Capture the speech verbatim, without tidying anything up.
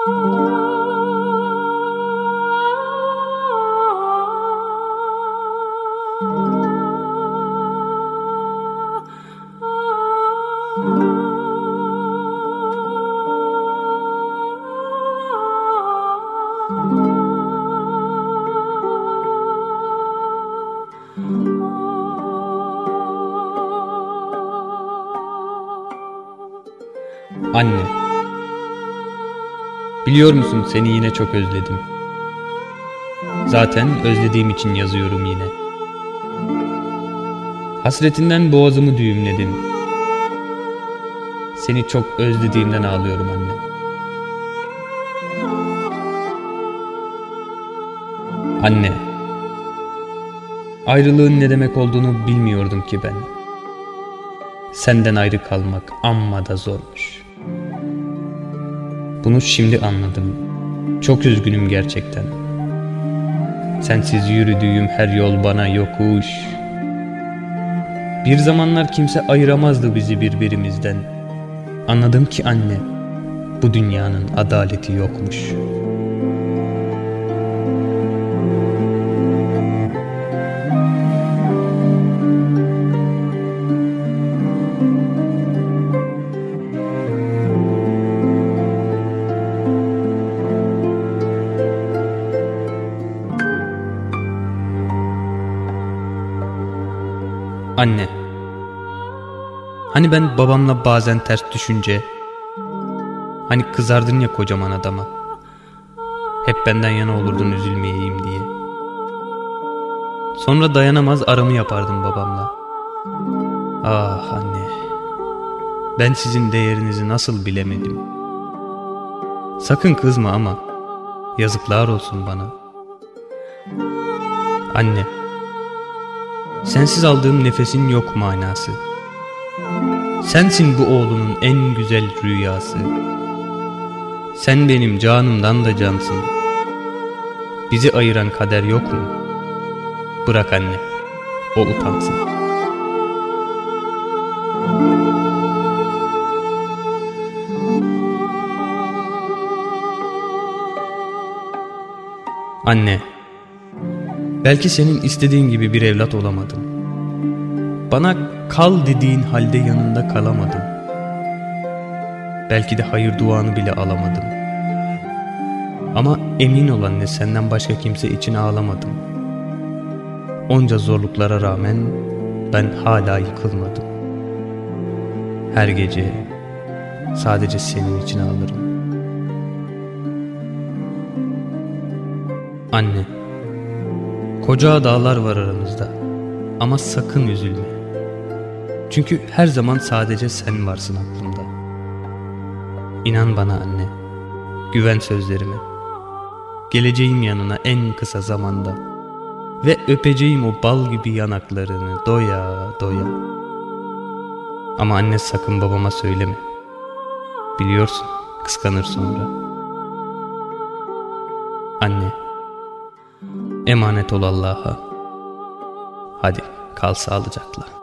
Anne, biliyor musun seni yine çok özledim. Zaten özlediğim için yazıyorum yine. Hasretinden boğazımı düğümledin. Seni çok özlediğimden ağlıyorum anne. Anne, ayrılığın ne demek olduğunu bilmiyordum ki ben. Senden ayrı kalmak amma da zormuş. Bunu şimdi anladım. Çok üzgünüm gerçekten. Sensiz yürüdüğüm her yol bana yokuş. Bir zamanlar kimse ayıramazdı bizi birbirimizden. Anladım ki anne, bu dünyanın adaleti yokmuş. Anne, hani ben babamla bazen ters düşünce, hani kızardın ya kocaman adama, hep benden yana olurdun üzülmeyeyim diye. Sonra dayanamaz aramı yapardım babamla. Ah anne, ben sizin değerinizi nasıl bilemedim. Sakın kızma ama yazıklar olsun bana. Anne, sensiz aldığım nefesin yok manası. Sensin bu oğlunun en güzel rüyası. Sen benim canımdan da cansın. Bizi ayıran kader yok mu? Bırak anne, o utansın. Anne, belki senin istediğin gibi bir evlat olamadım. Bana kal dediğin halde yanında kalamadım. Belki de hayır duanı bile alamadım. Ama emin ol anne, senden başka kimse için ağlamadım. Onca zorluklara rağmen ben hala yıkılmadım. Her gece sadece senin için ağlarım. Anne, koca dağlar var aramızda ama sakın üzülme. Çünkü her zaman sadece sen varsın aklımda. İnan bana anne, güven sözlerime. Geleceğim yanına en kısa zamanda ve öpeceğim o bal gibi yanaklarını doya doya. Ama anne, sakın babama söyleme. Biliyorsun, kıskanır sonra. Anne, emanet ol Allah'a. Hadi kal sağlıcakla.